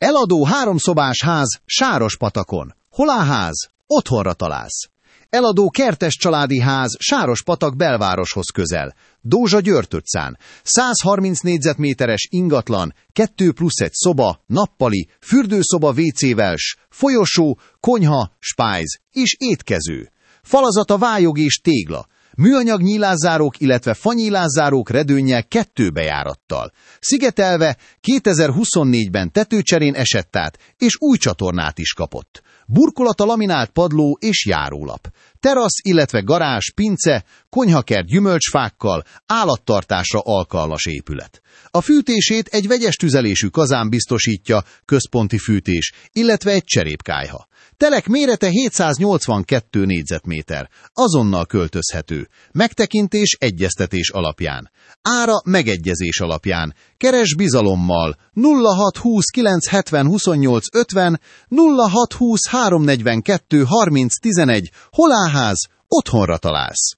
Eladó 3 szobás ház Sárospatakon. Holáház? Otthonra találsz. Eladó kertes családi ház Sárospatak belvároshoz közel. Dózsa-Györtöccán. 130 négyzetméteres ingatlan, 2+1 szoba, nappali, fürdőszoba WC-vel, folyosó, konyha, spájz és étkező. Falazata vályog és tégla. Műanyag nyílászárók, illetve fanyílászárók redőnnyel 2 bejárattal. Szigetelve 2024-ben tetőcserén esett át, és új csatornát is kapott. Burkolata laminált padló és járólap. Terasz, illetve garázs, pince, konyhakert gyümölcsfákkal, állattartásra alkalmas épület. A fűtését egy vegyes tüzelésű kazán biztosítja, központi fűtés, illetve egy cserépkályha. Telek mérete 782 négyzetméter. Azonnal költözhető. Megtekintés egyeztetés alapján. Ára megegyezés alapján. Keresd bizalommal 0620 970 28 50, 0620 342 30 11, Holáház, otthonra találsz.